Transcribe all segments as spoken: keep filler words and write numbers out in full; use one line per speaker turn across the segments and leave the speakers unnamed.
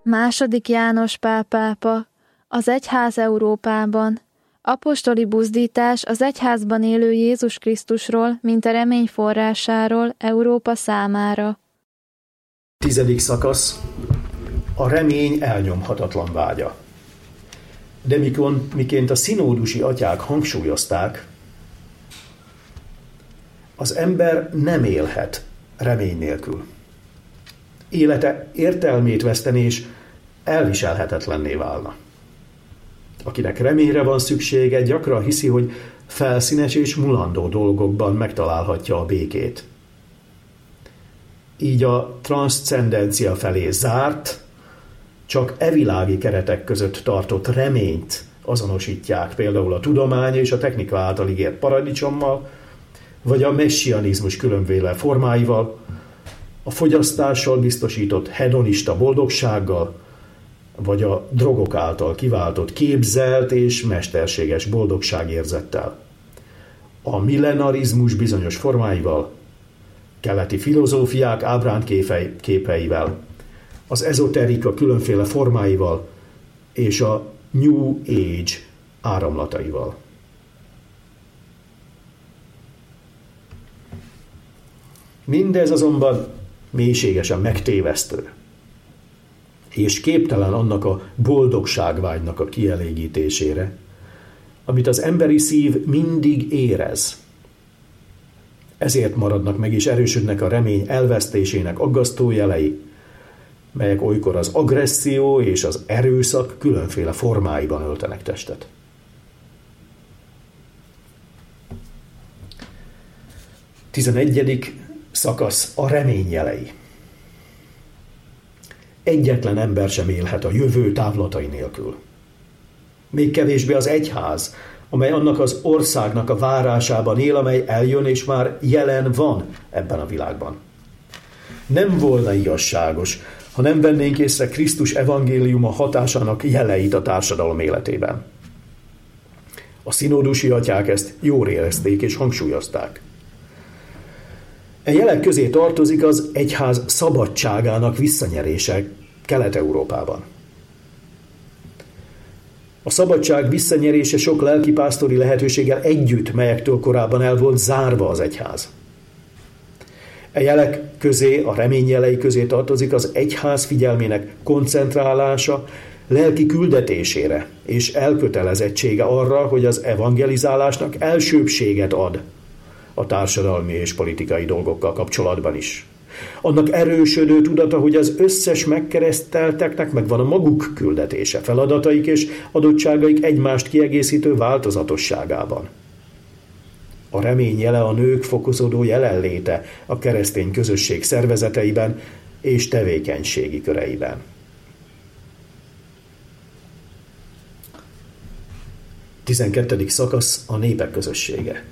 Második János Pál pápa, az egyház Európában, apostoli buzdítás az egyházban élő Jézus Krisztusról, mint a remény forrásáról Európa számára.
Tizedik szakasz. A remény elnyomhatatlan vágya. De mikor, miként a szinódusi atyák hangsúlyozták, az ember nem élhet remény nélkül. Élete értelmét veszteni és elviselhetetlenné válna. Akinek reményre van szüksége, gyakran hiszi, hogy felszínes és mulandó dolgokban megtalálhatja a békét. Így a transzcendencia felé zárt, csak evilági keretek között tartott reményt azonosítják például a tudomány és a technika által ígért paradicsommal, vagy a messianizmus különféle formáival, a fogyasztással biztosított hedonista boldogsággal, vagy a drogok által kiváltott képzelt és mesterséges boldogságérzettel. A millenarizmus bizonyos formáival, keleti filozófiák ábránt képeivel, az ezoterika különféle formáival és a New Age áramlataival. Mindez azonban mélységesen megtévesztő, és képtelen annak a boldogságvágynak a kielégítésére, amit az emberi szív mindig érez. Ezért maradnak meg és erősödnek a remény elvesztésének aggasztó jelei, melyek olykor az agresszió és az erőszak különféle formáiban öltenek testet. Tizenegyedik szakasz. A remény jelei. Egyetlen ember sem élhet a jövő távlatai nélkül. Még kevésbé az egyház, amely annak az országnak a várásában él, amely eljön és már jelen van ebben a világban. Nem volna igazságos, ha nem vennénk észre Krisztus evangéliuma hatásának jeleit a társadalom életében. A szinódusi atyák ezt jól érezték és hangsúlyozták. E jelek közé tartozik az egyház szabadságának visszanyerése Kelet-Európában. A szabadság visszanyerése sok lelkipásztori lehetőséggel együtt, melyektől korábban el volt zárva az egyház. E jelek közé, a remény jelei közé tartozik az egyház figyelmének koncentrálása lelki küldetésére és elkötelezettsége arra, hogy az evangelizálásnak elsőbbséget ad a társadalmi és politikai dolgokkal kapcsolatban is. Annak erősödő tudata, hogy az összes megkeresztelteknek megvan a maguk küldetése, feladataik és adottságaik egymást kiegészítő változatosságában. A remény jele a nők fokozódó jelenléte a keresztény közösség szervezeteiben és tevékenységi köreiben. tizenkettedik szakasz. A népek közössége.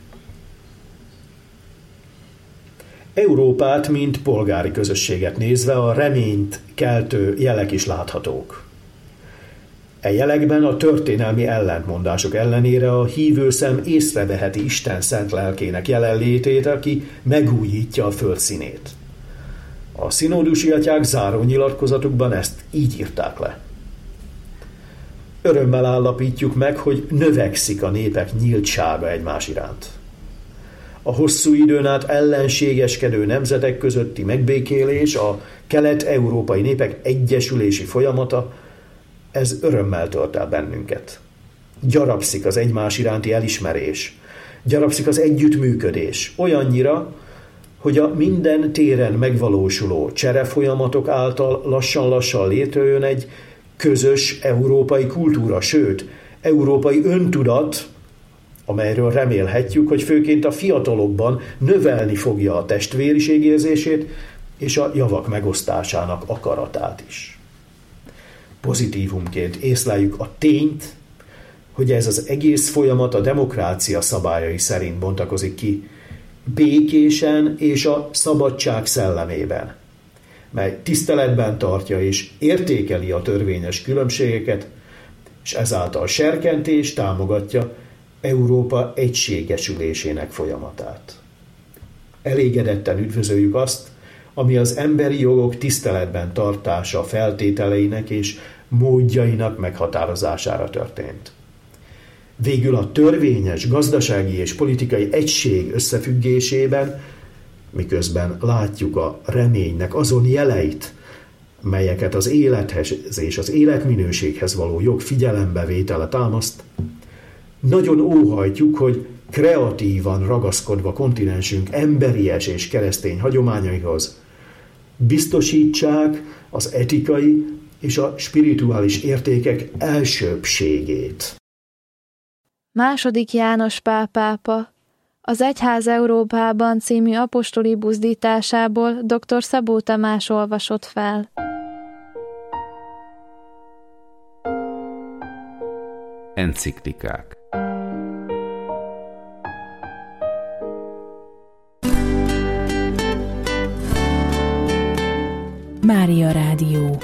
Európát, mint polgári közösséget nézve a reményt keltő jelek is láthatók. E jelekben a történelmi ellentmondások ellenére a hívő szem észreveheti Isten szent lelkének jelenlétét, aki megújítja a föld színét. A szinódusi atyák záró nyilatkozatukban ezt így írták le. Örömmel állapítjuk meg, hogy növekszik a népek nyíltsága egymás iránt. A hosszú időn át ellenségeskedő nemzetek közötti megbékélés, a kelet-európai népek egyesülési folyamata, ez örömmel tölt el bennünket. Gyarapszik az egymás iránti elismerés, gyarapszik az együttműködés, olyannyira, hogy a minden téren megvalósuló cserefolyamatok által lassan-lassan létrejön egy közös európai kultúra, sőt, európai öntudat, amelyről remélhetjük, hogy főként a fiatalokban növelni fogja a testvériség érzését és a javak megosztásának akaratát is. Pozitívumként észleljük a tényt, hogy ez az egész folyamat a demokrácia szabályai szerint bontakozik ki, békésen és a szabadság szellemében, mely tiszteletben tartja és értékeli a törvényes különbségeket, és ezáltal serkenti és támogatja Európa egységesülésének folyamatát. Elégedetten üdvözöljük azt, ami az emberi jogok tiszteletben tartása feltételeinek és módjainak meghatározására történt. Végül a törvényes gazdasági és politikai egység összefüggésében, miközben látjuk a reménynek azon jeleit, melyeket az élethez és az életminőséghez való jog figyelembevétele támaszt, nagyon óhajtjuk, hogy kreatívan ragaszkodva kontinensünk emberies és keresztény hagyományaihoz biztosítsák az etikai és a spirituális értékek elsőbbségét.
Második János Pál pápa az Egyház Európában című apostoli buzdításából dr. Szabó Tamás olvasott fel.
Enciklikák.
Mária Rádió.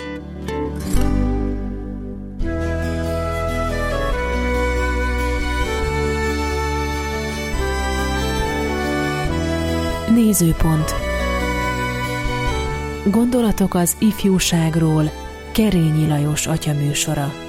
Nézőpont. Gondolatok az ifjúságról. Kerényi Lajos atya műsora.